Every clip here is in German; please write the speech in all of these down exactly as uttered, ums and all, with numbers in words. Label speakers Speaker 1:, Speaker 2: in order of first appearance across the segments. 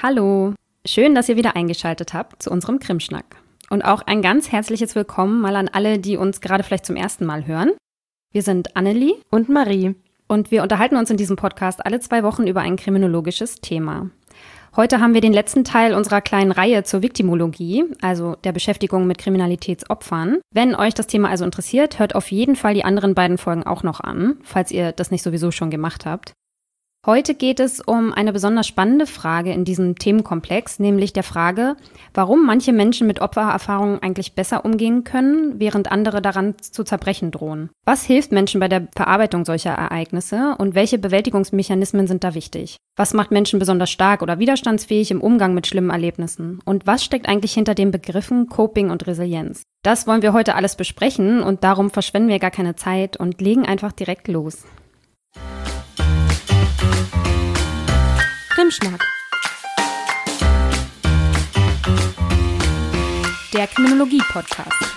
Speaker 1: Hallo, schön, dass ihr wieder eingeschaltet habt zu unserem Krimschnack. Und auch ein ganz herzliches Willkommen mal an alle, die uns gerade vielleicht zum ersten Mal hören. Wir sind Annelie
Speaker 2: und Marie
Speaker 1: und wir unterhalten uns in diesem Podcast alle zwei Wochen über ein kriminologisches Thema. Heute haben wir den letzten Teil unserer kleinen Reihe zur Viktimologie, also der Beschäftigung mit Kriminalitätsopfern. Wenn euch das Thema also interessiert, hört auf jeden Fall die anderen beiden Folgen auch noch an, falls ihr das nicht sowieso schon gemacht habt. Heute geht es um eine besonders spannende Frage in diesem Themenkomplex, nämlich der Frage, warum manche Menschen mit Opfererfahrungen eigentlich besser umgehen können, während andere daran zu zerbrechen drohen. Was hilft Menschen bei der Verarbeitung solcher Ereignisse und welche Bewältigungsmechanismen sind da wichtig? Was macht Menschen besonders stark oder widerstandsfähig im Umgang mit schlimmen Erlebnissen? Und was steckt eigentlich hinter den Begriffen Coping und Resilienz? Das wollen wir heute alles besprechen und darum verschwenden wir gar keine Zeit und legen einfach direkt los.
Speaker 2: Krimschnack.
Speaker 1: Der Kriminologie-Podcast.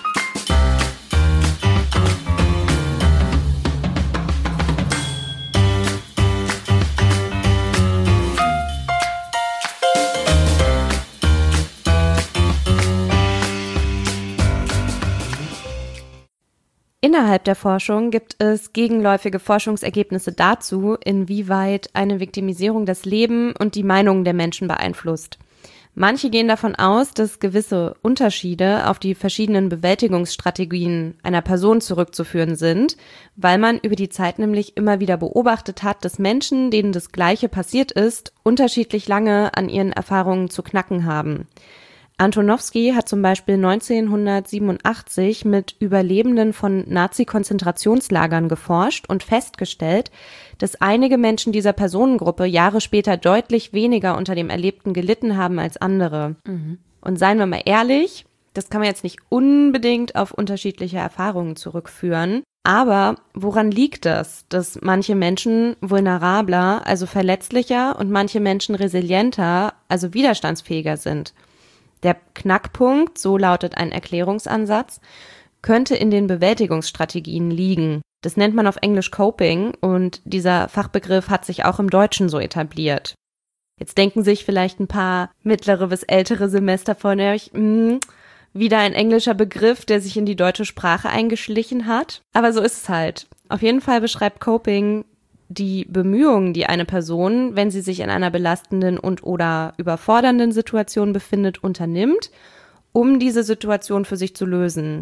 Speaker 2: Innerhalb der Forschung gibt es gegenläufige Forschungsergebnisse dazu, inwieweit eine Viktimisierung das Leben und die Meinungen der Menschen beeinflusst. Manche gehen davon aus, dass gewisse Unterschiede auf die verschiedenen Bewältigungsstrategien einer Person zurückzuführen sind, weil man über die Zeit nämlich immer wieder beobachtet hat, dass Menschen, denen das Gleiche passiert ist, unterschiedlich lange an ihren Erfahrungen zu knacken haben. Antonowsky hat zum Beispiel neunzehnhundertsiebenundachtzig mit Überlebenden von Nazi-Konzentrationslagern geforscht und festgestellt, dass einige Menschen dieser Personengruppe Jahre später deutlich weniger unter dem Erlebten gelitten haben als andere. Mhm. Und seien wir mal ehrlich, das kann man jetzt nicht unbedingt auf unterschiedliche Erfahrungen zurückführen. Aber woran liegt das, dass manche Menschen vulnerabler, also verletzlicher und manche Menschen resilienter, also widerstandsfähiger sind? Der Knackpunkt, so lautet ein Erklärungsansatz, könnte in den Bewältigungsstrategien liegen. Das nennt man auf Englisch Coping und dieser Fachbegriff hat sich auch im Deutschen so etabliert. Jetzt denken sich vielleicht ein paar mittlere bis ältere Semester von euch, mh, wieder ein englischer Begriff, der sich in die deutsche Sprache eingeschlichen hat. Aber so ist es halt. Auf jeden Fall beschreibt Coping die Bemühungen, die eine Person, wenn sie sich in einer belastenden und oder überfordernden Situation befindet, unternimmt, um diese Situation für sich zu lösen.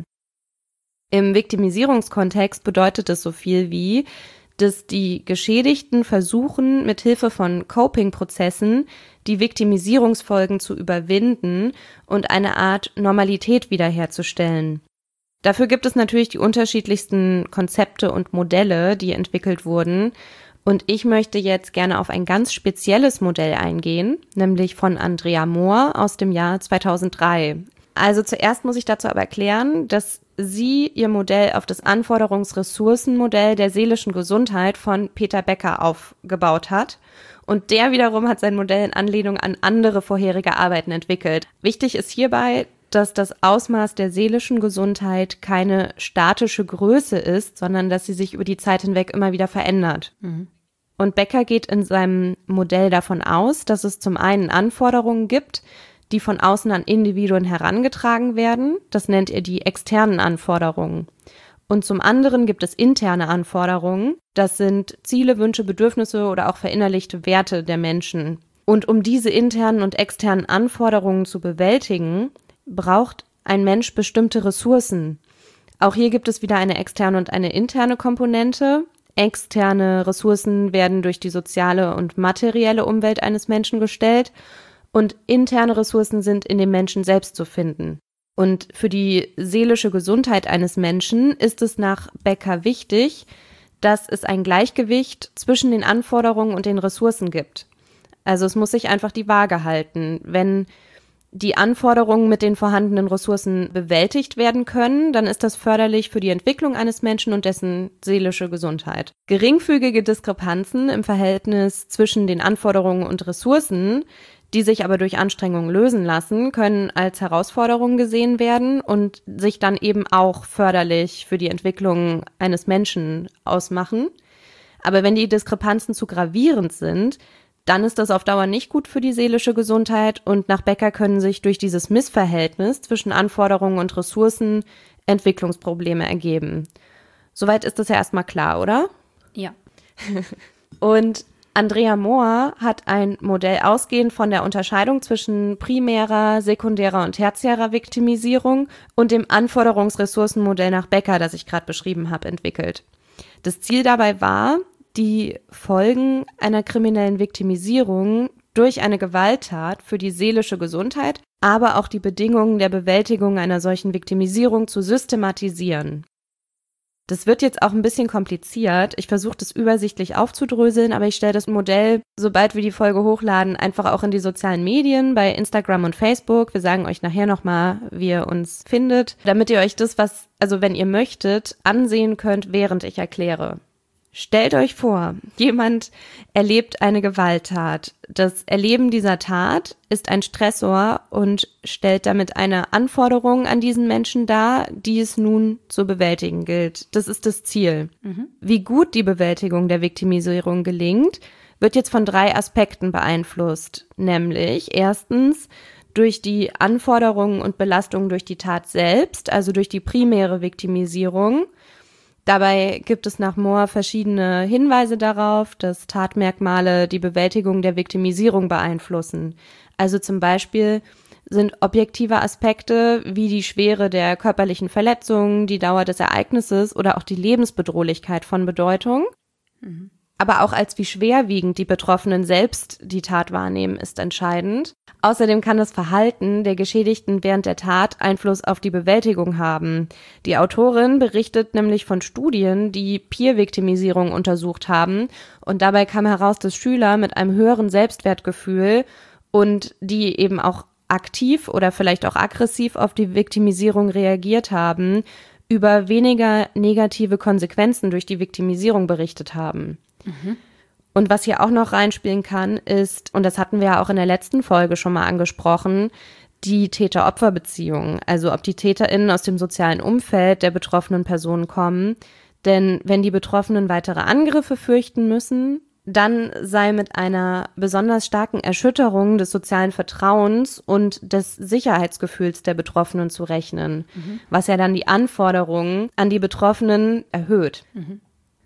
Speaker 2: Im Viktimisierungskontext bedeutet es so viel wie, dass die Geschädigten versuchen, mit Hilfe von Coping-Prozessen die Viktimisierungsfolgen zu überwinden und eine Art Normalität wiederherzustellen. Dafür gibt es natürlich die unterschiedlichsten Konzepte und Modelle, die entwickelt wurden. Und ich möchte jetzt gerne auf ein ganz spezielles Modell eingehen, nämlich von Andrea Mohr aus dem Jahr zweitausenddrei. Also zuerst muss ich dazu aber erklären, dass sie ihr Modell auf das Anforderungsressourcenmodell der seelischen Gesundheit von Peter Becker aufgebaut hat. Und der wiederum hat sein Modell in Anlehnung an andere vorherige Arbeiten entwickelt. Wichtig ist hierbei, dass das Ausmaß der seelischen Gesundheit keine statische Größe ist, sondern dass sie sich über die Zeit hinweg immer wieder verändert. Mhm. Und Becker geht in seinem Modell davon aus, dass es zum einen Anforderungen gibt, die von außen an Individuen herangetragen werden. Das nennt er die externen Anforderungen. Und zum anderen gibt es interne Anforderungen. Das sind Ziele, Wünsche, Bedürfnisse oder auch verinnerlichte Werte der Menschen. Und um diese internen und externen Anforderungen zu bewältigen, braucht ein Mensch bestimmte Ressourcen. Auch hier gibt es wieder eine externe und eine interne Komponente. Externe Ressourcen werden durch die soziale und materielle Umwelt eines Menschen gestellt und interne Ressourcen sind in dem Menschen selbst zu finden. Und für die seelische Gesundheit eines Menschen ist es nach Becker wichtig, dass es ein Gleichgewicht zwischen den Anforderungen und den Ressourcen gibt. Also es muss sich einfach die Waage halten. Wenn die Anforderungen mit den vorhandenen Ressourcen bewältigt werden können, dann ist das förderlich für die Entwicklung eines Menschen und dessen seelische Gesundheit. Geringfügige Diskrepanzen im Verhältnis zwischen den Anforderungen und Ressourcen, die sich aber durch Anstrengungen lösen lassen, können als Herausforderung gesehen werden und sich dann eben auch förderlich für die Entwicklung eines Menschen ausmachen. Aber wenn die Diskrepanzen zu gravierend sind, dann ist das auf Dauer nicht gut für die seelische Gesundheit und nach Becker können sich durch dieses Missverhältnis zwischen Anforderungen und Ressourcen Entwicklungsprobleme ergeben. Soweit ist das ja erstmal klar, oder?
Speaker 1: Ja.
Speaker 2: Und Andrea Mohr hat ein Modell ausgehend von der Unterscheidung zwischen primärer, sekundärer und tertiärer Viktimisierung und dem Anforderungsressourcenmodell nach Becker, das ich gerade beschrieben habe, entwickelt. Das Ziel dabei war, die Folgen einer kriminellen Viktimisierung durch eine Gewalttat für die seelische Gesundheit, aber auch die Bedingungen der Bewältigung einer solchen Viktimisierung zu systematisieren. Das wird jetzt auch ein bisschen kompliziert. Ich versuche das übersichtlich aufzudröseln, aber ich stelle das Modell, sobald wir die Folge hochladen, einfach auch in die sozialen Medien, bei Instagram und Facebook. Wir sagen euch nachher nochmal, wie ihr uns findet, damit ihr euch das, was, also wenn ihr möchtet, ansehen könnt, während ich erkläre. Stellt euch vor, jemand erlebt eine Gewalttat. Das Erleben dieser Tat ist ein Stressor und stellt damit eine Anforderung an diesen Menschen dar, die es nun zu bewältigen gilt. Das ist das Ziel. Mhm. Wie gut die Bewältigung der Viktimisierung gelingt, wird jetzt von drei Aspekten beeinflusst. Nämlich erstens durch die Anforderungen und Belastungen durch die Tat selbst, also durch die primäre Viktimisierung. Dabei gibt es nach Mohr verschiedene Hinweise darauf, dass Tatmerkmale die Bewältigung der Viktimisierung beeinflussen. Also zum Beispiel sind objektive Aspekte wie die Schwere der körperlichen Verletzung, die Dauer des Ereignisses oder auch die Lebensbedrohlichkeit von Bedeutung. Mhm. Aber auch als wie schwerwiegend die Betroffenen selbst die Tat wahrnehmen, ist entscheidend. Außerdem kann das Verhalten der Geschädigten während der Tat Einfluss auf die Bewältigung haben. Die Autorin berichtet nämlich von Studien, die Peer-Viktimisierung untersucht haben. Und dabei kam heraus, dass Schüler mit einem höheren Selbstwertgefühl und die eben auch aktiv oder vielleicht auch aggressiv auf die Viktimisierung reagiert haben, über weniger negative Konsequenzen durch die Viktimisierung berichtet haben. Mhm. Und was hier auch noch reinspielen kann, ist, und das hatten wir ja auch in der letzten Folge schon mal angesprochen, die Täter-Opfer-Beziehung. Also ob die TäterInnen aus dem sozialen Umfeld der betroffenen Personen kommen. Denn wenn die Betroffenen weitere Angriffe fürchten müssen, dann sei mit einer besonders starken Erschütterung des sozialen Vertrauens und des Sicherheitsgefühls der Betroffenen zu rechnen, mhm. was ja dann die Anforderungen an die Betroffenen erhöht. Mhm.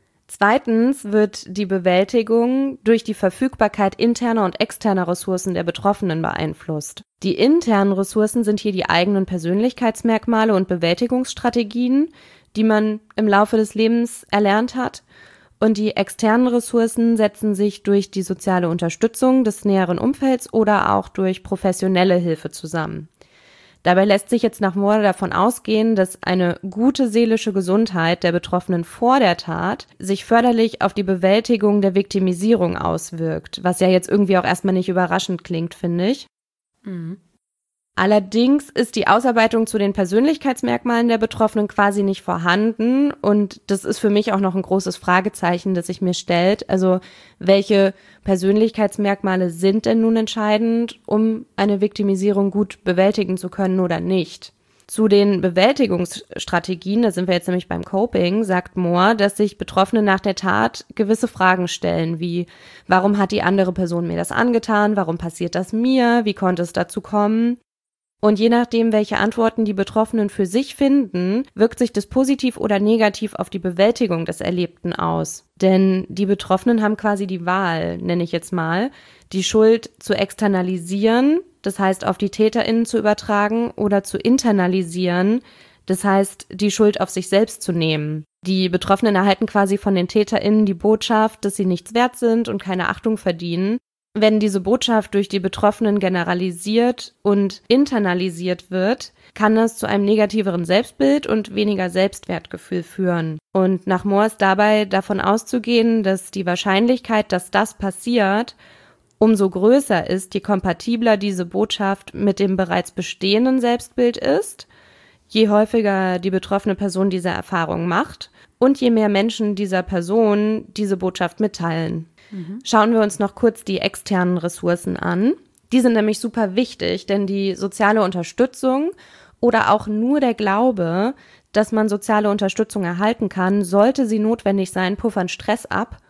Speaker 2: Zweitens wird die Bewältigung durch die Verfügbarkeit interner und externer Ressourcen der Betroffenen beeinflusst. Die internen Ressourcen sind hier die eigenen Persönlichkeitsmerkmale und Bewältigungsstrategien, die man im Laufe des Lebens erlernt hat. Und die externen Ressourcen setzen sich durch die soziale Unterstützung des näheren Umfelds oder auch durch professionelle Hilfe zusammen. Dabei lässt sich jetzt nach Mohr davon ausgehen, dass eine gute seelische Gesundheit der Betroffenen vor der Tat sich förderlich auf die Bewältigung der Viktimisierung auswirkt, was ja jetzt irgendwie auch erstmal nicht überraschend klingt, finde ich. Mhm. Allerdings ist die Ausarbeitung zu den Persönlichkeitsmerkmalen der Betroffenen quasi nicht vorhanden und das ist für mich auch noch ein großes Fragezeichen, das sich mir stellt. Also welche Persönlichkeitsmerkmale sind denn nun entscheidend, um eine Viktimisierung gut bewältigen zu können oder nicht? Zu den Bewältigungsstrategien, da sind wir jetzt nämlich beim Coping, sagt Mohr, dass sich Betroffene nach der Tat gewisse Fragen stellen, wie warum hat die andere Person mir das angetan, warum passiert das mir, wie konnte es dazu kommen? Und je nachdem, welche Antworten die Betroffenen für sich finden, wirkt sich das positiv oder negativ auf die Bewältigung des Erlebten aus. Denn die Betroffenen haben quasi die Wahl, nenne ich jetzt mal, die Schuld zu externalisieren, das heißt auf die TäterInnen zu übertragen, oder zu internalisieren, das heißt die Schuld auf sich selbst zu nehmen. Die Betroffenen erhalten quasi von den TäterInnen die Botschaft, dass sie nichts wert sind und keine Achtung verdienen. Wenn diese Botschaft durch die Betroffenen generalisiert und internalisiert wird, kann das zu einem negativeren Selbstbild und weniger Selbstwertgefühl führen. Und nach Mohr ist dabei davon auszugehen, dass die Wahrscheinlichkeit, dass das passiert, umso größer ist, je kompatibler diese Botschaft mit dem bereits bestehenden Selbstbild ist, je häufiger die betroffene Person diese Erfahrung macht und je mehr Menschen dieser Person diese Botschaft mitteilen. Mhm. Schauen wir uns noch kurz die externen Ressourcen an. Die sind nämlich super wichtig, denn die soziale Unterstützung oder auch nur der Glaube, dass man soziale Unterstützung erhalten kann, sollte sie notwendig sein, puffern Stress ab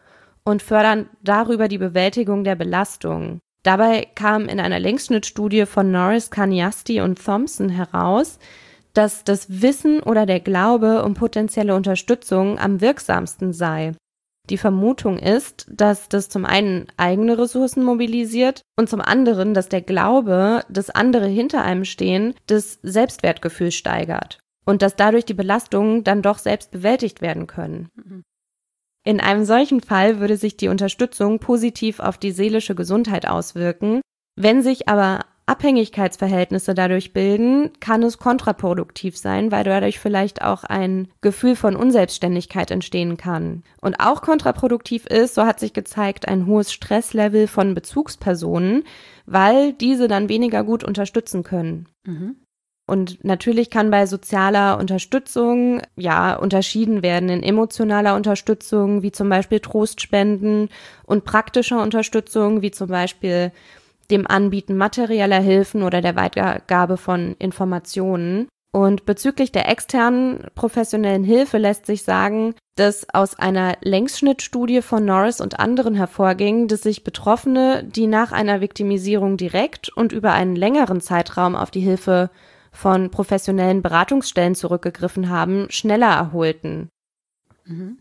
Speaker 2: und fördern darüber die Bewältigung der Belastung. Dabei kam in einer Längsschnittstudie von Norris, Kaniasti und Thompson heraus, dass das Wissen oder der Glaube um potenzielle Unterstützung am wirksamsten sei. Die Vermutung ist, dass das zum einen eigene Ressourcen mobilisiert und zum anderen, dass der Glaube, dass andere hinter einem stehen, das Selbstwertgefühl steigert und dass dadurch die Belastungen dann doch selbst bewältigt werden können. Mhm. In einem solchen Fall würde sich die Unterstützung positiv auf die seelische Gesundheit auswirken. Wenn sich aber Abhängigkeitsverhältnisse dadurch bilden, kann es kontraproduktiv sein, weil dadurch vielleicht auch ein Gefühl von Unselbstständigkeit entstehen kann. Und auch kontraproduktiv ist, so hat sich gezeigt, ein hohes Stresslevel von Bezugspersonen, weil diese dann weniger gut unterstützen können. Mhm. Und natürlich kann bei sozialer Unterstützung ja unterschieden werden in emotionaler Unterstützung, wie zum Beispiel Trostspenden, und praktischer Unterstützung, wie zum Beispiel dem Anbieten materieller Hilfen oder der Weitergabe von Informationen. Und bezüglich der externen professionellen Hilfe lässt sich sagen, dass aus einer Längsschnittstudie von Norris und anderen hervorging, dass sich Betroffene, die nach einer Viktimisierung direkt und über einen längeren Zeitraum auf die Hilfe von professionellen Beratungsstellen zurückgegriffen haben, schneller erholten. Mhm.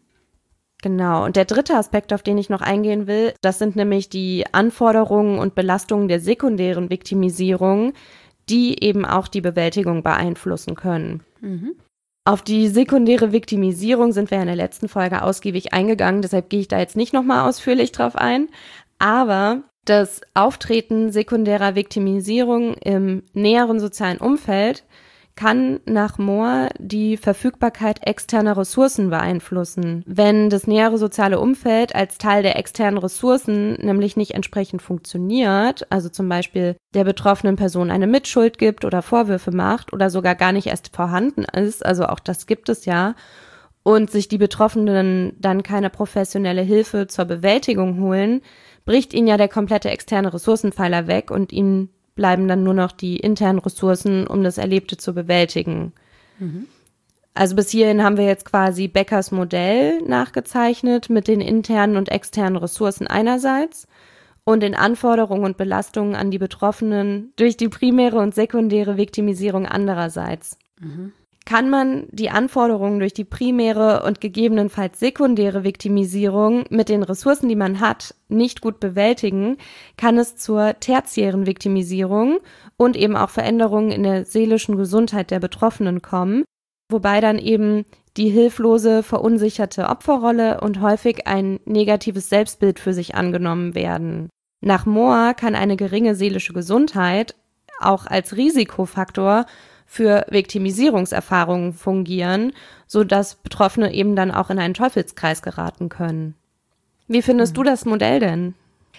Speaker 2: Genau. Und der dritte Aspekt, auf den ich noch eingehen will, das sind nämlich die Anforderungen und Belastungen der sekundären Viktimisierung, die eben auch die Bewältigung beeinflussen können. Mhm. Auf die sekundäre Viktimisierung sind wir in der letzten Folge ausgiebig eingegangen, deshalb gehe ich da jetzt nicht nochmal ausführlich drauf ein. Aber das Auftreten sekundärer Viktimisierung im näheren sozialen Umfeld kann nach Mohr die Verfügbarkeit externer Ressourcen beeinflussen. Wenn das nähere soziale Umfeld als Teil der externen Ressourcen nämlich nicht entsprechend funktioniert, also zum Beispiel der betroffenen Person eine Mitschuld gibt oder Vorwürfe macht oder sogar gar nicht erst vorhanden ist, also auch das gibt es ja, und sich die Betroffenen dann keine professionelle Hilfe zur Bewältigung holen, bricht ihnen ja der komplette externe Ressourcenpfeiler weg und ihnen bleiben dann nur noch die internen Ressourcen, um das Erlebte zu bewältigen. Mhm. Also bis hierhin haben wir jetzt quasi Beckers Modell nachgezeichnet mit den internen und externen Ressourcen einerseits und den Anforderungen und Belastungen an die Betroffenen durch die primäre und sekundäre Viktimisierung andererseits. Mhm. Kann man die Anforderungen durch die primäre und gegebenenfalls sekundäre Viktimisierung mit den Ressourcen, die man hat, nicht gut bewältigen, kann es zur tertiären Viktimisierung und eben auch Veränderungen in der seelischen Gesundheit der Betroffenen kommen, wobei dann eben die hilflose, verunsicherte Opferrolle und häufig ein negatives Selbstbild für sich angenommen werden. Nach Mohr kann eine geringe seelische Gesundheit auch als Risikofaktor für Viktimisierungserfahrungen fungieren, sodass Betroffene eben dann auch in einen Teufelskreis geraten können. Wie findest mhm. du das Modell denn?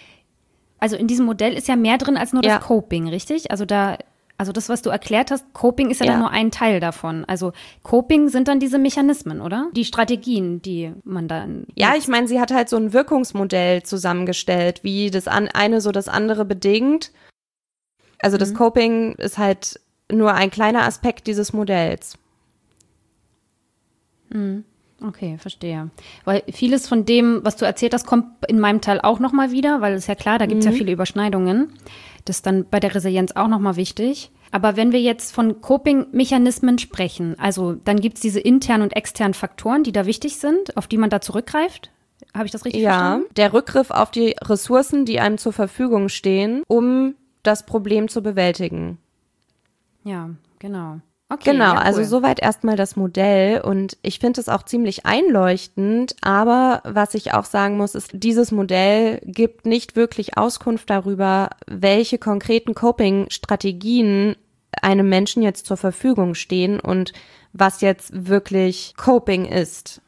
Speaker 1: Also in diesem Modell ist ja mehr drin als nur das ja. Coping, richtig? Also da, also das, was du erklärt hast, Coping ist ja, ja dann nur ein Teil davon. Also Coping sind dann diese Mechanismen, oder? Die Strategien, die man dann...
Speaker 2: Ja, ich meine, sie hat halt so ein Wirkungsmodell zusammengestellt, wie das eine so das andere bedingt. Also das mhm. Coping ist halt nur ein kleiner Aspekt dieses Modells.
Speaker 1: Okay, verstehe. Weil vieles von dem, was du erzählt hast, kommt in meinem Teil auch nochmal wieder, weil es ja klar, da gibt es mhm. ja viele Überschneidungen. Das ist dann bei der Resilienz auch nochmal wichtig. Aber wenn wir jetzt von Coping-Mechanismen sprechen, also dann gibt es diese internen und externen Faktoren, die da wichtig sind, auf die man da zurückgreift. Habe ich das richtig
Speaker 2: ja,
Speaker 1: verstanden?
Speaker 2: Ja, der Rückgriff auf die Ressourcen, die einem zur Verfügung stehen, um das Problem zu bewältigen.
Speaker 1: Ja, genau. Okay,
Speaker 2: genau,
Speaker 1: ja, cool.
Speaker 2: Also soweit erstmal das Modell und ich finde es auch ziemlich einleuchtend, aber was ich auch sagen muss, ist, dieses Modell gibt nicht wirklich Auskunft darüber, welche konkreten Coping-Strategien einem Menschen jetzt zur Verfügung stehen und was jetzt wirklich Coping ist.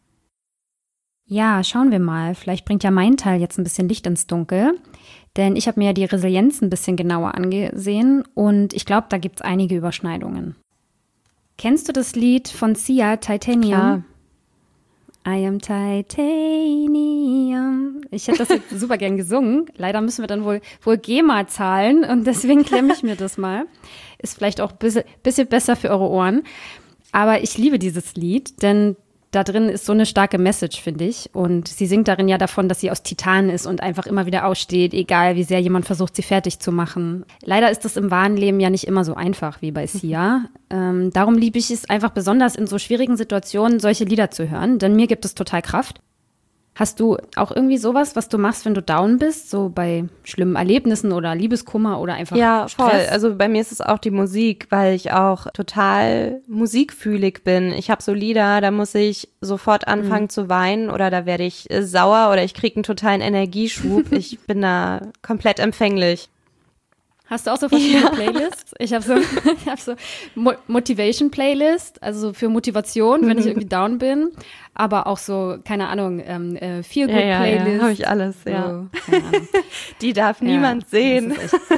Speaker 1: Ja, schauen wir mal. Vielleicht bringt ja mein Teil jetzt ein bisschen Licht ins Dunkel. Denn ich habe mir ja die Resilienz ein bisschen genauer angesehen und ich glaube, da gibt es einige Überschneidungen. Kennst du das Lied von Sia, Titanium?
Speaker 2: Klar.
Speaker 1: I am Titanium. Ich hätte das jetzt super gern gesungen. Leider müssen wir dann wohl, wohl GEMA zahlen und deswegen klemme ich mir das mal. Ist vielleicht auch ein bisschen, bisschen besser für eure Ohren. Aber ich liebe dieses Lied, denn da drin ist so eine starke Message, finde ich. Und sie singt darin ja davon, dass sie aus Titan ist und einfach immer wieder aussteht, egal wie sehr jemand versucht, sie fertig zu machen. Leider ist das im wahren Leben ja nicht immer so einfach wie bei Sia. Ähm, darum liebe ich es einfach besonders in so schwierigen Situationen, solche Lieder zu hören, denn mir gibt es total Kraft. Hast du auch irgendwie sowas, was du machst, wenn du down bist, so bei schlimmen Erlebnissen oder Liebeskummer oder einfach
Speaker 2: Ja,
Speaker 1: Stress?
Speaker 2: voll. Also bei mir ist es auch die Musik, weil ich auch total musikfühlig bin. Ich habe so Lieder, da muss ich sofort anfangen mhm. zu weinen oder da werde ich äh, sauer oder ich kriege einen totalen Energieschub. Ich bin da komplett empfänglich.
Speaker 1: Hast du auch so verschiedene ja. Playlists? Ich habe so, ich hab so Mo- Motivation-Playlist, also für Motivation, wenn ich irgendwie down bin. Aber auch so, keine Ahnung, ähm, äh, Feel-Good-Playlist.
Speaker 2: Ja, ja, habe ich alles,
Speaker 1: so,
Speaker 2: ja. Die darf niemand ja, sehen.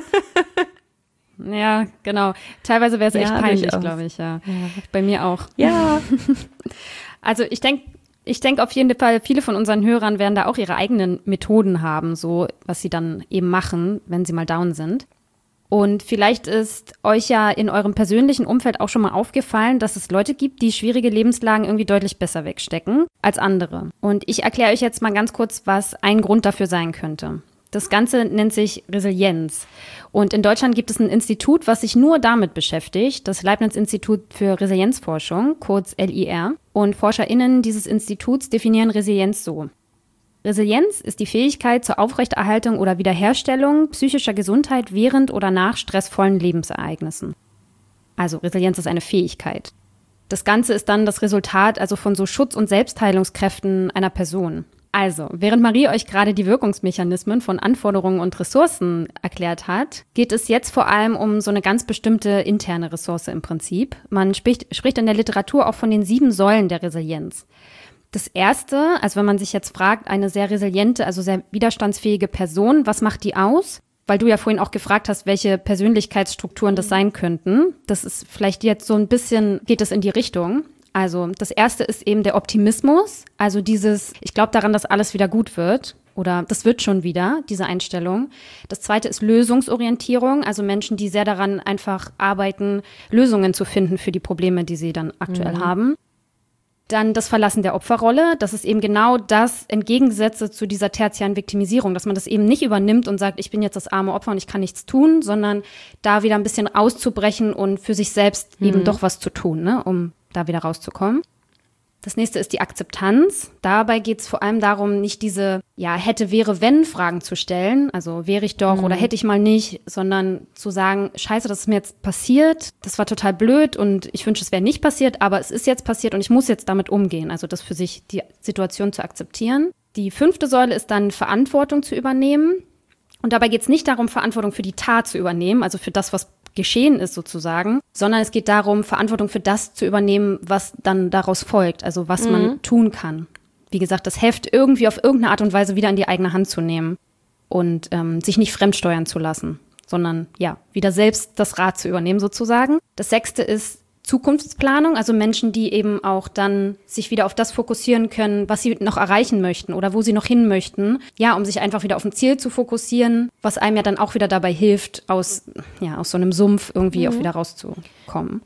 Speaker 1: Ja, genau. Teilweise wäre es echt
Speaker 2: ja,
Speaker 1: peinlich, glaube ich, ja. ja. Bei mir auch.
Speaker 2: Ja.
Speaker 1: Also ich denke, Ich denke auf jeden Fall, viele von unseren Hörern werden da auch ihre eigenen Methoden haben, so was sie dann eben machen, wenn sie mal down sind. Und vielleicht ist euch ja in eurem persönlichen Umfeld auch schon mal aufgefallen, dass es Leute gibt, die schwierige Lebenslagen irgendwie deutlich besser wegstecken als andere. Und ich erkläre euch jetzt mal ganz kurz, was ein Grund dafür sein könnte. Das Ganze nennt sich Resilienz. Und in Deutschland gibt es ein Institut, was sich nur damit beschäftigt, das Leibniz-Institut für Resilienzforschung, kurz L I R. Und ForscherInnen dieses Instituts definieren Resilienz so. Resilienz ist die Fähigkeit zur Aufrechterhaltung oder Wiederherstellung psychischer Gesundheit während oder nach stressvollen Lebensereignissen. Also Resilienz ist eine Fähigkeit. Das Ganze ist dann das Resultat also von so Schutz- und Selbstheilungskräften einer Person. Also, während Marie euch gerade die Wirkungsmechanismen von Anforderungen und Ressourcen erklärt hat, geht es jetzt vor allem um so eine ganz bestimmte interne Ressource im Prinzip. Man spricht, spricht in der Literatur auch von den sieben Säulen der Resilienz. Das erste, also wenn man sich jetzt fragt, eine sehr resiliente, also sehr widerstandsfähige Person, was macht die aus? Weil du ja vorhin auch gefragt hast, welche Persönlichkeitsstrukturen das sein könnten. Das ist vielleicht jetzt so ein bisschen, geht es in die Richtung. Also das erste ist eben der Optimismus, also dieses, ich glaube daran, dass alles wieder gut wird oder das wird schon wieder, diese Einstellung. Das zweite ist Lösungsorientierung, also Menschen, die sehr daran einfach arbeiten, Lösungen zu finden für die Probleme, die sie dann aktuell mhm. haben. Dann das Verlassen der Opferrolle, das ist eben genau das Entgegengesetzte zu dieser tertiären Viktimisierung, dass man das eben nicht übernimmt und sagt, ich bin jetzt das arme Opfer und ich kann nichts tun, sondern da wieder ein bisschen auszubrechen und für sich selbst mhm. eben doch was zu tun, ne, um da wieder rauszukommen. Das nächste ist die Akzeptanz. Dabei geht es vor allem darum, nicht diese ja hätte, wäre, wenn Fragen zu stellen, also wäre ich doch mhm. oder hätte ich mal nicht, sondern zu sagen, scheiße, das ist mir jetzt passiert, das war total blöd und ich wünsche, es wäre nicht passiert, aber es ist jetzt passiert und ich muss jetzt damit umgehen, also das für sich die Situation zu akzeptieren. Die fünfte Säule ist dann Verantwortung zu übernehmen und dabei geht es nicht darum, Verantwortung für die Tat zu übernehmen, also für das, was geschehen ist sozusagen, sondern es geht darum, Verantwortung für das zu übernehmen, was dann daraus folgt, also was mhm. man tun kann. Wie gesagt, das Heft irgendwie auf irgendeine Art und Weise wieder in die eigene Hand zu nehmen und ähm, sich nicht fremdsteuern zu lassen, sondern ja, wieder selbst das Rad zu übernehmen sozusagen. Das sechste ist Zukunftsplanung, also Menschen, die eben auch dann sich wieder auf das fokussieren können, was sie noch erreichen möchten oder wo sie noch hin möchten. Ja, um sich einfach wieder auf ein Ziel zu fokussieren, was einem ja dann auch wieder dabei hilft, aus, ja, aus so einem Sumpf irgendwie mhm. auch wieder rauszukommen.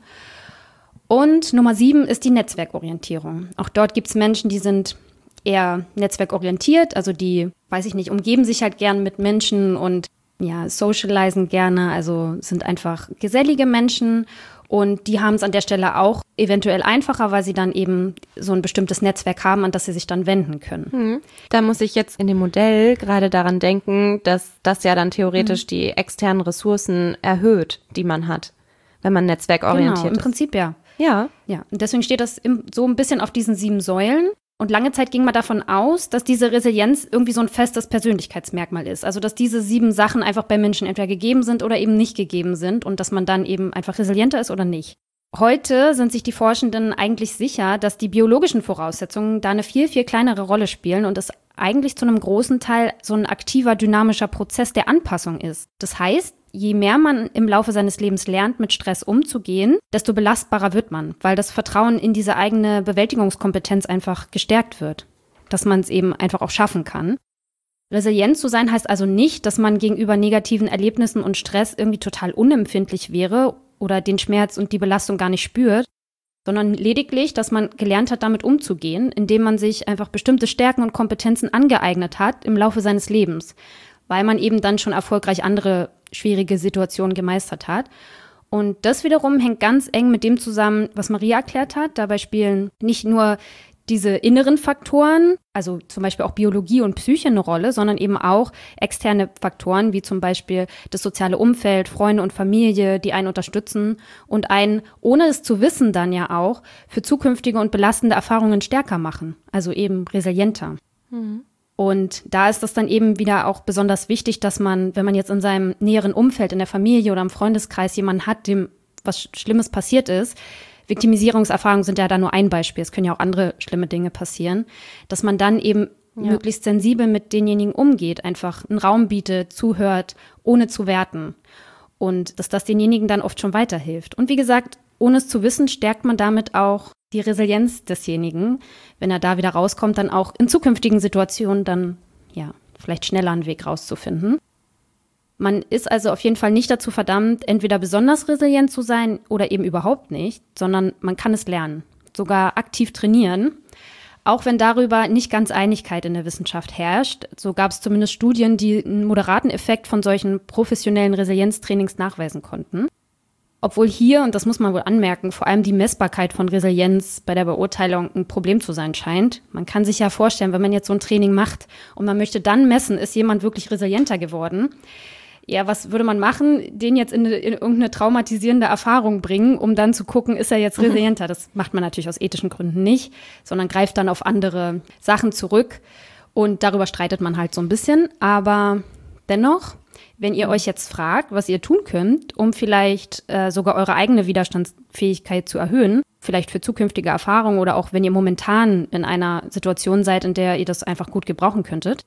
Speaker 1: Und Nummer sieben ist die Netzwerkorientierung. Auch dort gibt es Menschen, die sind eher netzwerkorientiert, also die, weiß ich nicht, umgeben sich halt gern mit Menschen und ja, socialisen gerne, also sind einfach gesellige Menschen. Und die haben es an der Stelle auch eventuell einfacher, weil sie dann eben so ein bestimmtes Netzwerk haben, an das sie sich dann wenden können.
Speaker 2: Mhm. Da muss ich jetzt in dem Modell gerade daran denken, dass das ja dann theoretisch mhm. die externen Ressourcen erhöht, die man hat, wenn man netzwerkorientiert ist.
Speaker 1: Genau, im Prinzip ja.
Speaker 2: Ja.
Speaker 1: Ja, und deswegen steht das im, so ein bisschen auf diesen sieben Säulen. Und lange Zeit ging man davon aus, dass diese Resilienz irgendwie so ein festes Persönlichkeitsmerkmal ist. Also dass diese sieben Sachen einfach bei Menschen entweder gegeben sind oder eben nicht gegeben sind und dass man dann eben einfach resilienter ist oder nicht. Heute sind sich die Forschenden eigentlich sicher, dass die biologischen Voraussetzungen da eine viel, viel kleinere Rolle spielen und es eigentlich zu einem großen Teil so ein aktiver, dynamischer Prozess der Anpassung ist. Das heißt, je mehr man im Laufe seines Lebens lernt, mit Stress umzugehen, desto belastbarer wird man, weil das Vertrauen in diese eigene Bewältigungskompetenz einfach gestärkt wird, dass man es eben einfach auch schaffen kann. Resilient zu sein heißt also nicht, dass man gegenüber negativen Erlebnissen und Stress irgendwie total unempfindlich wäre oder den Schmerz und die Belastung gar nicht spürt, sondern lediglich, dass man gelernt hat, damit umzugehen, indem man sich einfach bestimmte Stärken und Kompetenzen angeeignet hat im Laufe seines Lebens, weil man eben dann schon erfolgreich andere schwierige Situationen gemeistert hat. Und das wiederum hängt ganz eng mit dem zusammen, was Maria erklärt hat. Dabei spielen nicht nur diese inneren Faktoren, also zum Beispiel auch Biologie und Psyche eine Rolle, sondern eben auch externe Faktoren, wie zum Beispiel das soziale Umfeld, Freunde und Familie, die einen unterstützen und einen, ohne es zu wissen, dann ja auch für zukünftige und belastende Erfahrungen stärker machen, also eben resilienter. Mhm. Und da ist das dann eben wieder auch besonders wichtig, dass man, wenn man jetzt in seinem näheren Umfeld, in der Familie oder im Freundeskreis jemanden hat, dem was Schlimmes passiert ist, Viktimisierungserfahrungen sind ja da nur ein Beispiel, es können ja auch andere schlimme Dinge passieren, dass man dann eben ja. möglichst sensibel mit denjenigen umgeht, einfach einen Raum bietet, zuhört, ohne zu werten. Und dass das denjenigen dann oft schon weiterhilft. Und wie gesagt, ohne es zu wissen, stärkt man damit auch die Resilienz desjenigen, wenn er da wieder rauskommt, dann auch in zukünftigen Situationen dann ja vielleicht schneller einen Weg rauszufinden. Man ist also auf jeden Fall nicht dazu verdammt, entweder besonders resilient zu sein oder eben überhaupt nicht, sondern man kann es lernen, sogar aktiv trainieren. Auch wenn darüber nicht ganz Einigkeit in der Wissenschaft herrscht, so gab es zumindest Studien, die einen moderaten Effekt von solchen professionellen Resilienztrainings nachweisen konnten. Obwohl hier, und das muss man wohl anmerken, vor allem die Messbarkeit von Resilienz bei der Beurteilung ein Problem zu sein scheint. Man kann sich ja vorstellen, wenn man jetzt so ein Training macht und man möchte dann messen, ist jemand wirklich resilienter geworden? Ja, was würde man machen? Den jetzt in, in irgendeine traumatisierende Erfahrung bringen, um dann zu gucken, ist er jetzt resilienter? Das macht man natürlich aus ethischen Gründen nicht, sondern greift dann auf andere Sachen zurück. Und darüber streitet man halt so ein bisschen. Aber dennoch, wenn ihr euch jetzt fragt, was ihr tun könnt, um vielleicht äh, sogar eure eigene Widerstandsfähigkeit zu erhöhen, vielleicht für zukünftige Erfahrungen oder auch wenn ihr momentan in einer Situation seid, in der ihr das einfach gut gebrauchen könntet,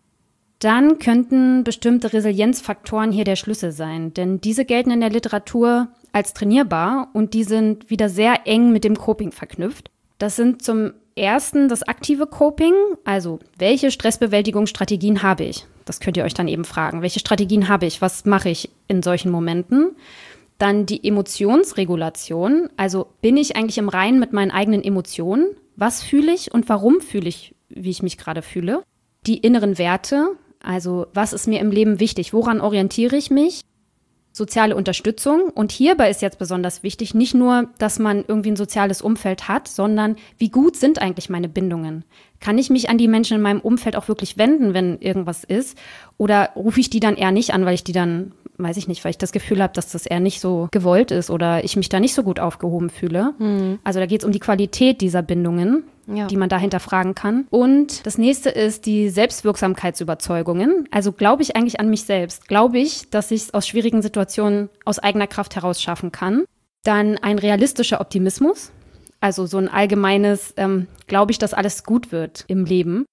Speaker 1: dann könnten bestimmte Resilienzfaktoren hier der Schlüssel sein. Denn diese gelten in der Literatur als trainierbar und die sind wieder sehr eng mit dem Coping verknüpft. Das sind zum ersten das aktive Coping, also welche Stressbewältigungsstrategien habe ich? Das könnt ihr euch dann eben fragen. Welche Strategien habe ich? Was mache ich in solchen Momenten? Dann die Emotionsregulation, also bin ich eigentlich im Reinen mit meinen eigenen Emotionen? Was fühle ich und warum fühle ich, wie ich mich gerade fühle? Die inneren Werte, also was ist mir im Leben wichtig? Woran orientiere ich mich? Soziale Unterstützung. Und hierbei ist jetzt besonders wichtig, nicht nur, dass man irgendwie ein soziales Umfeld hat, sondern wie gut sind eigentlich meine Bindungen? Kann ich mich an die Menschen in meinem Umfeld auch wirklich wenden, wenn irgendwas ist? Oder rufe ich die dann eher nicht an, weil ich die dann, weiß ich nicht, weil ich das Gefühl habe, dass das eher nicht so gewollt ist oder ich mich da nicht so gut aufgehoben fühle? Mhm. Also da geht es um die Qualität dieser Bindungen, ja, die man da hinterfragen kann. Und das nächste ist die Selbstwirksamkeitsüberzeugungen. Also glaube ich eigentlich an mich selbst? Glaube ich, dass ich es aus schwierigen Situationen aus eigener Kraft heraus schaffen kann? Dann ein realistischer Optimismus. Also so ein allgemeines, ähm, glaube ich, dass alles gut wird im Leben.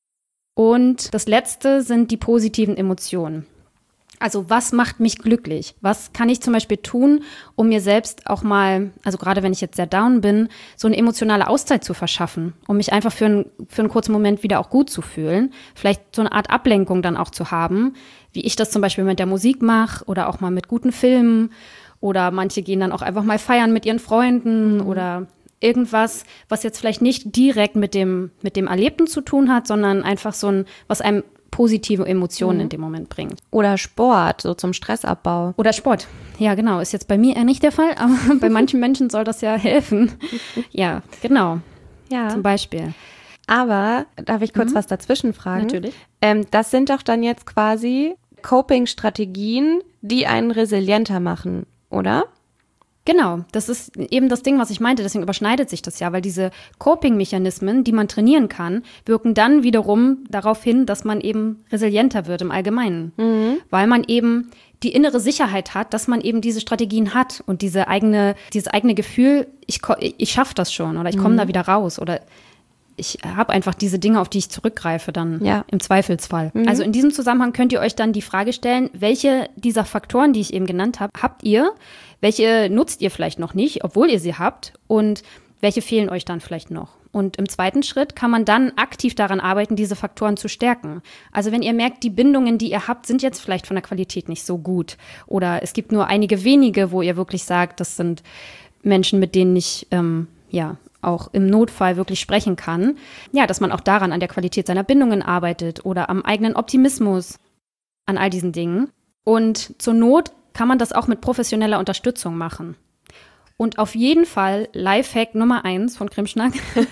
Speaker 1: Und das letzte sind die positiven Emotionen. Also was macht mich glücklich? Was kann ich zum Beispiel tun, um mir selbst auch mal, also gerade wenn ich jetzt sehr down bin, so eine emotionale Auszeit zu verschaffen, um mich einfach für, ein, für einen kurzen Moment wieder auch gut zu fühlen. Vielleicht so eine Art Ablenkung dann auch zu haben, wie ich das zum Beispiel mit der Musik mache oder auch mal mit guten Filmen. Oder manche gehen dann auch einfach mal feiern mit ihren Freunden mhm. oder irgendwas, was jetzt vielleicht nicht direkt mit dem, mit dem Erlebten zu tun hat, sondern einfach so ein, was einem positive Emotionen mhm. in dem Moment bringt.
Speaker 2: Oder Sport, so zum Stressabbau.
Speaker 1: Oder Sport, ja genau, ist jetzt bei mir eher nicht der Fall, aber bei manchen Menschen soll das ja helfen. Ja, genau, ja. Zum Beispiel.
Speaker 2: Aber, darf ich kurz mhm. was dazwischen fragen?
Speaker 1: Natürlich.
Speaker 2: Ähm, das sind doch dann jetzt quasi Coping-Strategien, die einen resilienter machen, oder?
Speaker 1: Genau, das ist eben das Ding, was ich meinte, deswegen überschneidet sich das ja, weil diese Coping-Mechanismen, die man trainieren kann, wirken dann wiederum darauf hin, dass man eben resilienter wird im Allgemeinen, mhm. weil man eben die innere Sicherheit hat, dass man eben diese Strategien hat und diese eigene, dieses eigene Gefühl, ich, ich schaffe das schon oder ich komme mhm. da wieder raus oder ich habe einfach diese Dinge, auf die ich zurückgreife dann ja. im Zweifelsfall. Mhm. Also in diesem Zusammenhang könnt ihr euch dann die Frage stellen, welche dieser Faktoren, die ich eben genannt habe, habt ihr? Welche nutzt ihr vielleicht noch nicht, obwohl ihr sie habt? Und welche fehlen euch dann vielleicht noch? Und im zweiten Schritt kann man dann aktiv daran arbeiten, diese Faktoren zu stärken. Also wenn ihr merkt, die Bindungen, die ihr habt, sind jetzt vielleicht von der Qualität nicht so gut. Oder es gibt nur einige wenige, wo ihr wirklich sagt, das sind Menschen, mit denen ich ähm, ja, auch im Notfall wirklich sprechen kann. Ja, dass man auch daran an der Qualität seiner Bindungen arbeitet oder am eigenen Optimismus, an all diesen Dingen. Und zur Not kann man das auch mit professioneller Unterstützung machen. Und auf jeden Fall Lifehack Nummer eins von Krimschnack,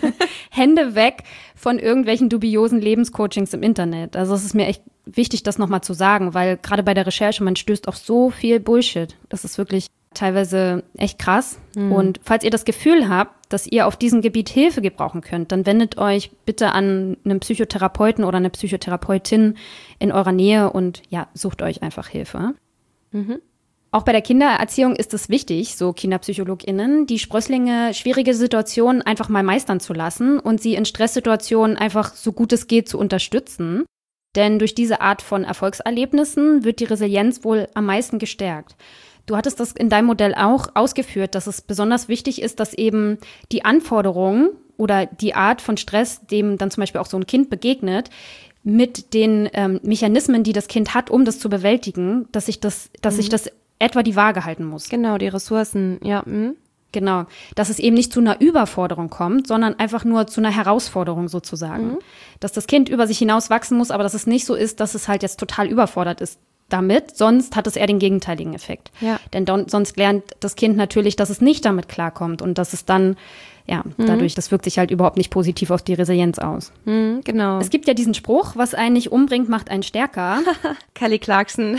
Speaker 1: Hände weg von irgendwelchen dubiosen Lebenscoachings im Internet. Also es ist mir echt wichtig, das nochmal zu sagen, weil gerade bei der Recherche, man stößt auf so viel Bullshit. Das ist wirklich teilweise echt krass. Mhm. Und falls ihr das Gefühl habt, dass ihr auf diesem Gebiet Hilfe gebrauchen könnt, dann wendet euch bitte an einen Psychotherapeuten oder eine Psychotherapeutin in eurer Nähe und ja, sucht euch einfach Hilfe. Mhm. Auch bei der Kindererziehung ist es wichtig, so KinderpsychologInnen, die Sprösslinge schwierige Situationen einfach mal meistern zu lassen und sie in Stresssituationen einfach so gut es geht zu unterstützen. Denn durch diese Art von Erfolgserlebnissen wird die Resilienz wohl am meisten gestärkt. Du hattest das in deinem Modell auch ausgeführt, dass es besonders wichtig ist, dass eben die Anforderungen oder die Art von Stress, dem dann zum Beispiel auch so ein Kind begegnet, mit den ähm, Mechanismen, die das Kind hat, um das zu bewältigen, dass sich das, dass mhm. sich das etwa die Waage halten muss.
Speaker 2: Genau, die Ressourcen, ja. Mhm.
Speaker 1: Genau, dass es eben nicht zu einer Überforderung kommt, sondern einfach nur zu einer Herausforderung sozusagen. Mhm. Dass das Kind über sich hinaus wachsen muss, aber dass es nicht so ist, dass es halt jetzt total überfordert ist damit, sonst hat es eher den gegenteiligen Effekt. Ja. Denn don- sonst lernt das Kind natürlich, dass es nicht damit klarkommt und dass es dann, ja, mhm. dadurch, das wirkt sich halt überhaupt nicht positiv auf die Resilienz aus.
Speaker 2: Mhm, genau.
Speaker 1: Es gibt ja diesen Spruch, was einen nicht umbringt, macht einen stärker.
Speaker 2: Kelly Clarkson.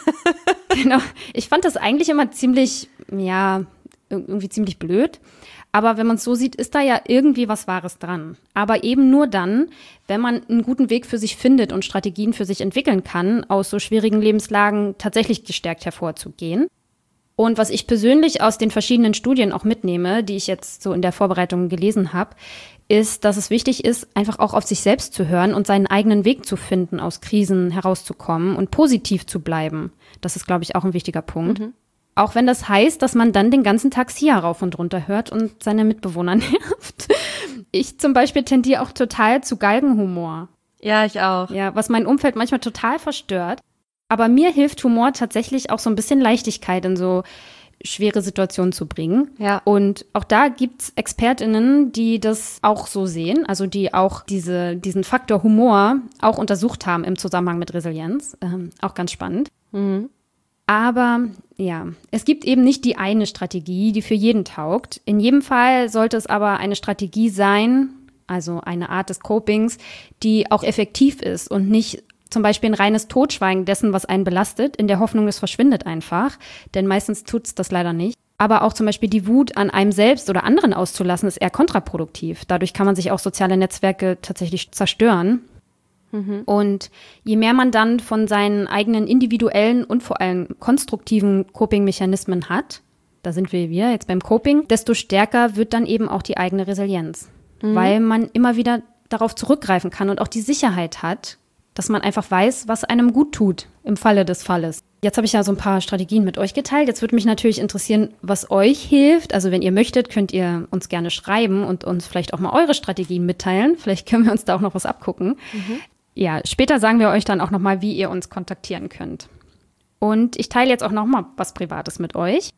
Speaker 1: Genau. Ich fand das eigentlich immer ziemlich, ja, irgendwie ziemlich blöd. Aber wenn man es so sieht, ist da ja irgendwie was Wahres dran. Aber eben nur dann, wenn man einen guten Weg für sich findet und Strategien für sich entwickeln kann, aus so schwierigen Lebenslagen tatsächlich gestärkt hervorzugehen. Und was ich persönlich aus den verschiedenen Studien auch mitnehme, die ich jetzt so in der Vorbereitung gelesen habe, ist, dass es wichtig ist, einfach auch auf sich selbst zu hören und seinen eigenen Weg zu finden, aus Krisen herauszukommen und positiv zu bleiben. Das ist, glaube ich, auch ein wichtiger Punkt. Mhm. Auch wenn das heißt, dass man dann den ganzen Tag Sia rauf und runter hört und seine Mitbewohner nervt. Ich zum Beispiel tendiere auch total zu Galgenhumor.
Speaker 2: Ja, ich auch.
Speaker 1: Ja, was mein Umfeld manchmal total verstört. Aber mir hilft Humor tatsächlich auch so ein bisschen Leichtigkeit in so schwere Situationen zu bringen. Ja. Und auch da gibt's ExpertInnen, die das auch so sehen, also die auch diese, diesen Faktor Humor auch untersucht haben im Zusammenhang mit Resilienz. Ähm, auch ganz spannend. Mhm. Aber ja, es gibt eben nicht die eine Strategie, die für jeden taugt. In jedem Fall sollte es aber eine Strategie sein, also eine Art des Copings, die auch effektiv ist und nicht zum Beispiel ein reines Totschweigen dessen, was einen belastet, in der Hoffnung, es verschwindet einfach. Denn meistens tut es das leider nicht. Aber auch zum Beispiel die Wut an einem selbst oder anderen auszulassen, ist eher kontraproduktiv. Dadurch kann man sich auch soziale Netzwerke tatsächlich zerstören. Mhm. Und je mehr man dann von seinen eigenen individuellen und vor allem konstruktiven Coping-Mechanismen hat, da sind wir wir jetzt beim Coping, desto stärker wird dann eben auch die eigene Resilienz. Mhm. Weil man immer wieder darauf zurückgreifen kann und auch die Sicherheit hat, dass man einfach weiß, was einem gut tut im Falle des Falles. Jetzt habe ich ja so ein paar Strategien mit euch geteilt. Jetzt würde mich natürlich interessieren, was euch hilft. Also wenn ihr möchtet, könnt ihr uns gerne schreiben und uns vielleicht auch mal eure Strategien mitteilen. Vielleicht können wir uns da auch noch was abgucken. Mhm. Ja, später sagen wir euch dann auch noch mal, wie ihr uns kontaktieren könnt. Und ich teile jetzt auch noch mal was Privates mit euch.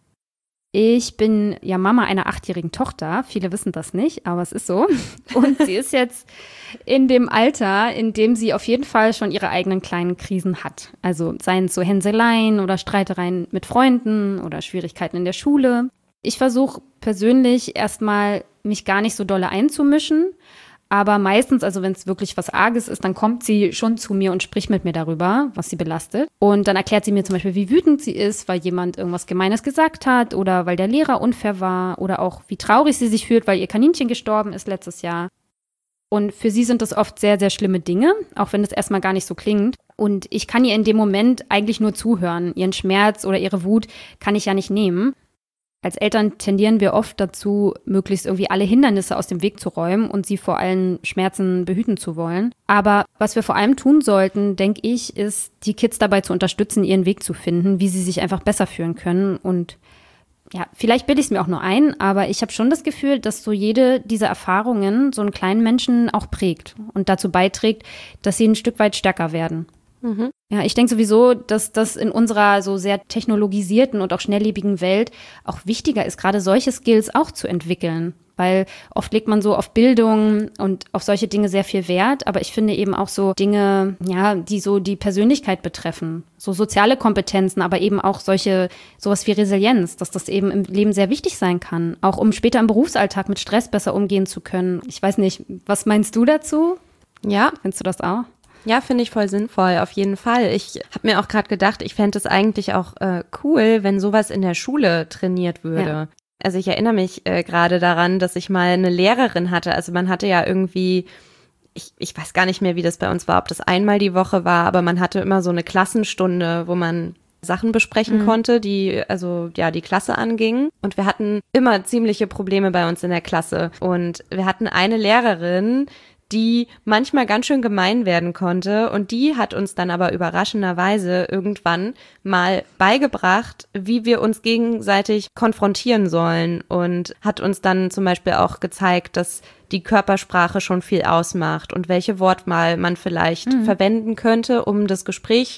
Speaker 1: Ich bin ja Mama einer achtjährigen Tochter. Viele wissen das nicht, aber es ist so. Und sie ist jetzt in dem Alter, in dem sie auf jeden Fall schon ihre eigenen kleinen Krisen hat. Also seien es so Hänseleien oder Streitereien mit Freunden oder Schwierigkeiten in der Schule. Ich versuche persönlich erstmal, mich gar nicht so dolle einzumischen. Aber meistens, also wenn es wirklich was Arges ist, dann kommt sie schon zu mir und spricht mit mir darüber, was sie belastet. Und dann erklärt sie mir zum Beispiel, wie wütend sie ist, weil jemand irgendwas Gemeines gesagt hat oder weil der Lehrer unfair war oder auch wie traurig sie sich fühlt, weil ihr Kaninchen gestorben ist letztes Jahr. Und für sie sind das oft sehr, sehr schlimme Dinge, auch wenn das erstmal gar nicht so klingt. Und ich kann ihr in dem Moment eigentlich nur zuhören. Ihren Schmerz oder ihre Wut kann ich ja nicht nehmen. Als Eltern tendieren wir oft dazu, möglichst irgendwie alle Hindernisse aus dem Weg zu räumen und sie vor allen Schmerzen behüten zu wollen. Aber was wir vor allem tun sollten, denke ich, ist, die Kids dabei zu unterstützen, ihren Weg zu finden, wie sie sich einfach besser fühlen können. Und ja, vielleicht bilde ich es mir auch nur ein, aber ich habe schon das Gefühl, dass so jede dieser Erfahrungen so einen kleinen Menschen auch prägt und dazu beiträgt, dass sie ein Stück weit stärker werden. Mhm. Ja, ich denke sowieso, dass das in unserer so sehr technologisierten und auch schnelllebigen Welt auch wichtiger ist, gerade solche Skills auch zu entwickeln. weil oft legt man so auf Bildung und auf solche Dinge sehr viel Wert, aber ich finde eben auch so Dinge, ja, die so die Persönlichkeit betreffen, so soziale Kompetenzen, aber eben auch solche, sowas wie Resilienz, dass das eben im Leben sehr wichtig sein kann, auch um später im Berufsalltag mit Stress besser umgehen zu können. Ich weiß nicht, was meinst du dazu?
Speaker 2: Ja.
Speaker 1: Findest du das auch?
Speaker 2: Ja, finde ich voll sinnvoll, auf jeden Fall. Ich habe mir auch gerade gedacht, ich fände es eigentlich auch äh, cool, wenn sowas in der Schule trainiert würde. Ja. Also ich erinnere mich äh, gerade daran, dass ich mal eine Lehrerin hatte. Also man hatte ja irgendwie, ich, ich weiß gar nicht mehr, wie das bei uns war, ob das einmal die Woche war, aber man hatte immer so eine Klassenstunde, wo man Sachen besprechen mhm. konnte, die also ja die Klasse angingen. Und wir hatten immer ziemliche Probleme bei uns in der Klasse. Und wir hatten eine Lehrerin, die manchmal ganz schön gemein werden konnte, und die hat uns dann aber überraschenderweise irgendwann mal beigebracht, wie wir uns gegenseitig konfrontieren sollen, und hat uns dann zum Beispiel auch gezeigt, dass die Körpersprache schon viel ausmacht und welche Wortwahl man vielleicht mhm. verwenden könnte, um das Gespräch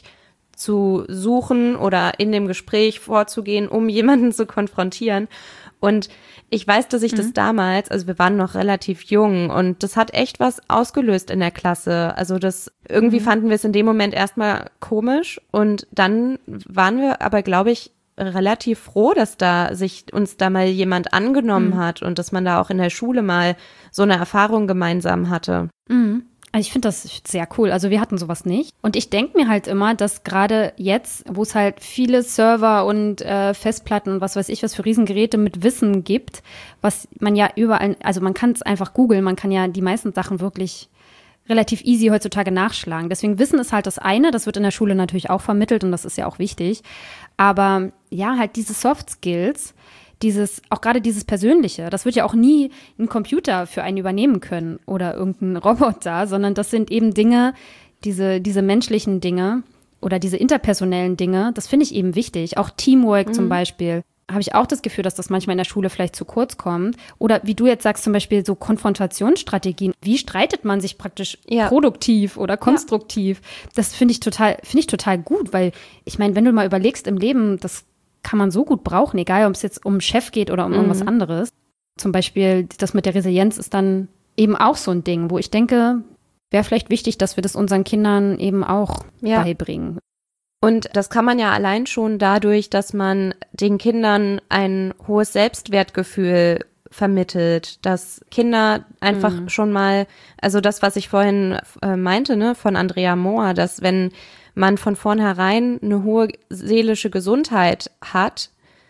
Speaker 2: zu suchen oder in dem Gespräch vorzugehen, um jemanden zu konfrontieren. Und ich weiß, dass ich mhm. das damals, also wir waren noch relativ jung, und das hat echt was ausgelöst in der Klasse. Also das, irgendwie mhm. fanden wir es in dem Moment erstmal komisch, und dann waren wir aber, glaube ich, relativ froh, dass da sich uns da mal jemand angenommen mhm. hat und dass man da auch in der Schule mal so eine Erfahrung gemeinsam hatte.
Speaker 1: Mhm. Also ich finde das sehr cool. Also wir hatten sowas nicht. Und ich denke mir halt immer, dass gerade jetzt, wo es halt viele Server und äh, Festplatten und was weiß ich, was für Riesengeräte mit Wissen gibt, was man ja überall, also man kann es einfach googeln, man kann ja die meisten Sachen wirklich relativ easy heutzutage nachschlagen. Deswegen Wissen ist halt das eine, das wird in der Schule natürlich auch vermittelt und das ist ja auch wichtig. Aber ja, halt diese Soft Skills, dieses, auch gerade dieses Persönliche, das wird ja auch nie ein Computer für einen übernehmen können oder irgendein Roboter, sondern das sind eben Dinge, diese, diese menschlichen Dinge oder diese interpersonellen Dinge, das finde ich eben wichtig. Auch Teamwork mhm. zum Beispiel, habe ich auch das Gefühl, dass das manchmal in der Schule vielleicht zu kurz kommt. Oder wie du jetzt sagst, zum Beispiel so Konfrontationsstrategien. Wie streitet man sich praktisch ja. produktiv oder konstruktiv? Ja. Das finde ich total, finde ich total gut, weil ich meine, wenn du mal überlegst im Leben, das kann man so gut brauchen, egal ob es jetzt um einen Chef geht oder um mhm. irgendwas anderes. Zum Beispiel das mit der Resilienz ist dann eben auch so ein Ding, wo ich denke, wäre vielleicht wichtig, dass wir das unseren Kindern eben auch ja. beibringen.
Speaker 2: Und das kann man ja allein schon dadurch, dass man den Kindern ein hohes Selbstwertgefühl vermittelt, dass Kinder einfach mhm. schon mal, also das, was ich vorhin äh, meinte, ne, von Andrea Mohr, dass wenn man von vornherein eine hohe seelische Gesundheit hat,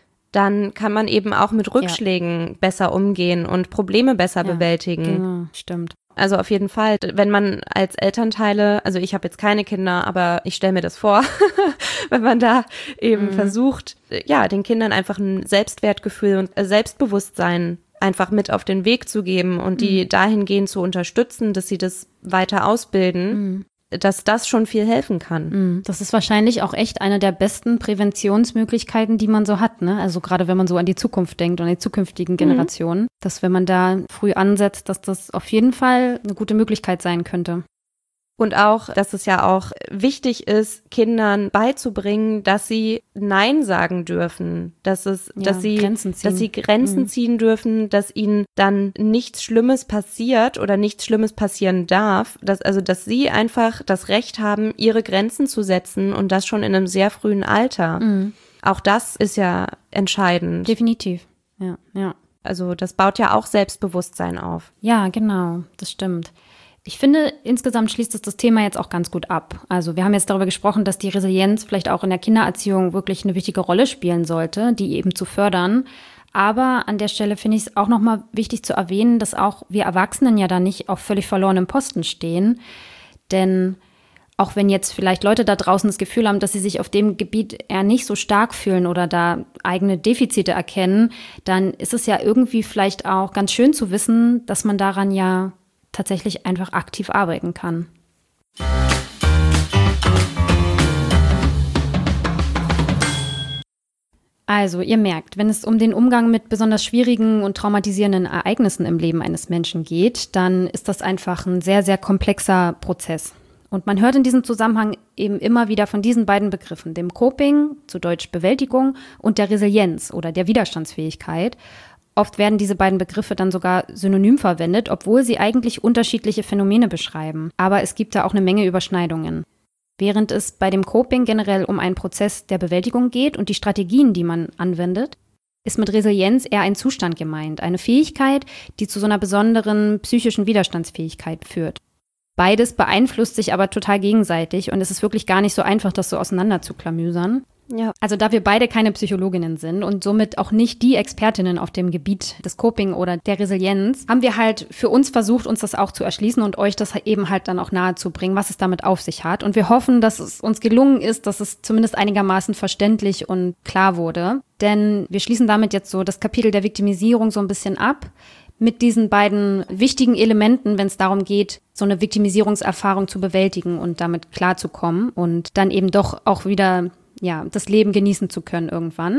Speaker 2: dann kann man eben auch mit Rückschlägen ja. besser umgehen und Probleme besser ja, bewältigen.
Speaker 1: Genau, stimmt.
Speaker 2: Also auf jeden Fall, wenn man als Elternteile, also ich habe jetzt keine Kinder, aber ich stelle mir das vor, wenn man da eben mhm. versucht, ja, den Kindern einfach ein Selbstwertgefühl und Selbstbewusstsein einfach mit auf den Weg zu geben und die mhm. dahingehend zu unterstützen, dass sie das weiter ausbilden. Mhm. dass das schon viel helfen kann.
Speaker 1: Das ist wahrscheinlich auch echt eine der besten Präventionsmöglichkeiten, die man so hat, ne? Also gerade wenn man so an die Zukunft denkt und an die zukünftigen Generationen, mhm. dass wenn man da früh ansetzt, dass das auf jeden Fall eine gute Möglichkeit sein könnte.
Speaker 2: Und auch, dass es ja auch wichtig ist, Kindern beizubringen, dass sie Nein sagen dürfen, dass es, ja, dass sie Grenzen ziehen, dass sie Grenzen mhm. ziehen dürfen, dass ihnen dann nichts Schlimmes passiert oder nichts Schlimmes passieren darf, dass, also, dass sie einfach das Recht haben, ihre Grenzen zu setzen, und das schon in einem sehr frühen Alter. Mhm. Auch das ist ja entscheidend.
Speaker 1: Definitiv, ja, ja.
Speaker 2: Also, das baut ja auch Selbstbewusstsein auf.
Speaker 1: Ja, genau, das stimmt. Ich finde, insgesamt schließt es das Thema jetzt auch ganz gut ab. Also wir haben jetzt darüber gesprochen, dass die Resilienz vielleicht auch in der Kindererziehung wirklich eine wichtige Rolle spielen sollte, die eben zu fördern. Aber an der Stelle finde ich es auch nochmal wichtig zu erwähnen, dass auch wir Erwachsenen ja da nicht auf völlig verlorenem Posten stehen. Denn auch wenn jetzt vielleicht Leute da draußen das Gefühl haben, dass sie sich auf dem Gebiet eher nicht so stark fühlen oder da eigene Defizite erkennen, dann ist es ja irgendwie vielleicht auch ganz schön zu wissen, dass man daran ja tatsächlich einfach aktiv arbeiten kann. Also, ihr merkt, wenn es um den Umgang mit besonders schwierigen und traumatisierenden Ereignissen im Leben eines Menschen geht, dann ist das einfach ein sehr, sehr komplexer Prozess. Und man hört in diesem Zusammenhang eben immer wieder von diesen beiden Begriffen, dem Coping, zu Deutsch Bewältigung, und der Resilienz oder der Widerstandsfähigkeit. Oft werden diese beiden Begriffe dann sogar synonym verwendet, obwohl sie eigentlich unterschiedliche Phänomene beschreiben. Aber es gibt da auch eine Menge Überschneidungen. Während es bei dem Coping generell um einen Prozess der Bewältigung geht und die Strategien, die man anwendet, ist mit Resilienz eher ein Zustand gemeint, eine Fähigkeit, die zu so einer besonderen psychischen Widerstandsfähigkeit führt. Beides beeinflusst sich aber total gegenseitig und es ist wirklich gar nicht so einfach, das so auseinander zu klamüsern.
Speaker 2: Ja.
Speaker 1: Also da wir beide keine Psychologinnen sind und somit auch nicht die Expertinnen auf dem Gebiet des Coping oder der Resilienz, haben wir halt für uns versucht, uns das auch zu erschließen und euch das eben halt dann auch nahe zu bringen, was es damit auf sich hat. Und wir hoffen, dass es uns gelungen ist, dass es zumindest einigermaßen verständlich und klar wurde. Denn wir schließen damit jetzt so das Kapitel der Viktimisierung so ein bisschen ab mit diesen beiden wichtigen Elementen, wenn es darum geht, so eine Viktimisierungserfahrung zu bewältigen und damit klarzukommen und dann eben doch auch wieder ja, das Leben genießen zu können irgendwann.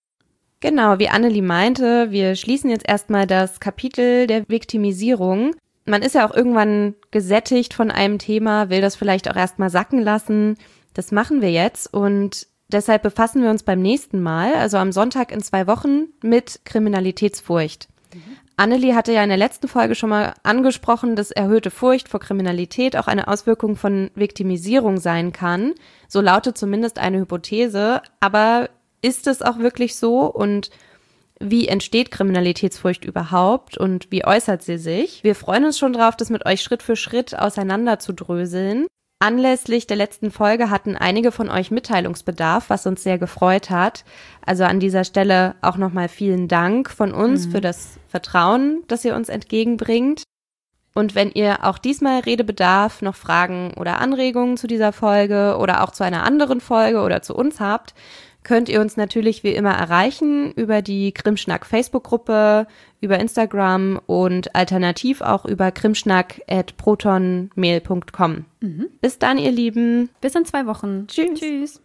Speaker 2: Genau, wie Annelie meinte, wir schließen jetzt erstmal das Kapitel der Viktimisierung. Man ist ja auch irgendwann gesättigt von einem Thema, will das vielleicht auch erstmal sacken lassen. Das machen wir jetzt und deshalb befassen wir uns beim nächsten Mal, also am Sonntag in zwei Wochen, mit Kriminalitätsfurcht. Mhm. Annelie hatte ja in der letzten Folge schon mal angesprochen, dass erhöhte Furcht vor Kriminalität auch eine Auswirkung von Viktimisierung sein kann. So lautet zumindest eine Hypothese. Aber ist es auch wirklich so? Und wie entsteht Kriminalitätsfurcht überhaupt? Und wie äußert sie sich? Wir freuen uns schon drauf, das mit euch Schritt für Schritt auseinander zu dröseln. Anlässlich der letzten Folge hatten einige von euch Mitteilungsbedarf, was uns sehr gefreut hat. Also an dieser Stelle auch nochmal vielen Dank von uns mhm. für das Vertrauen, das ihr uns entgegenbringt. Und wenn ihr auch diesmal Redebedarf, noch Fragen oder Anregungen zu dieser Folge oder auch zu einer anderen Folge oder zu uns habt, könnt ihr uns natürlich wie immer erreichen über die Krimschnack Facebook-Gruppe, über Instagram und alternativ auch über krimschnack at protonmail punkt com. Mhm. Bis dann, ihr Lieben.
Speaker 1: Bis in zwei Wochen.
Speaker 2: Tschüss.
Speaker 1: Tschüss.